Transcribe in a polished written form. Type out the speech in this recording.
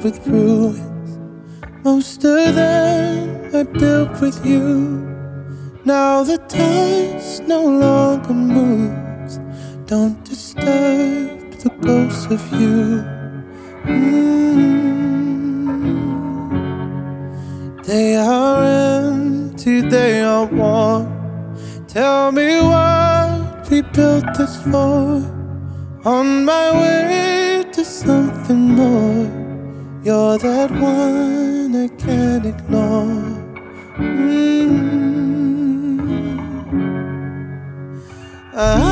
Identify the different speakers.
Speaker 1: filled with ruins. Most of them I built with you. Now the dust no longer moves. Don't disturb the ghost of you. They are empty, they are warm. Tell me what we built this for. On my way to something more. You're that one I can't ignore. I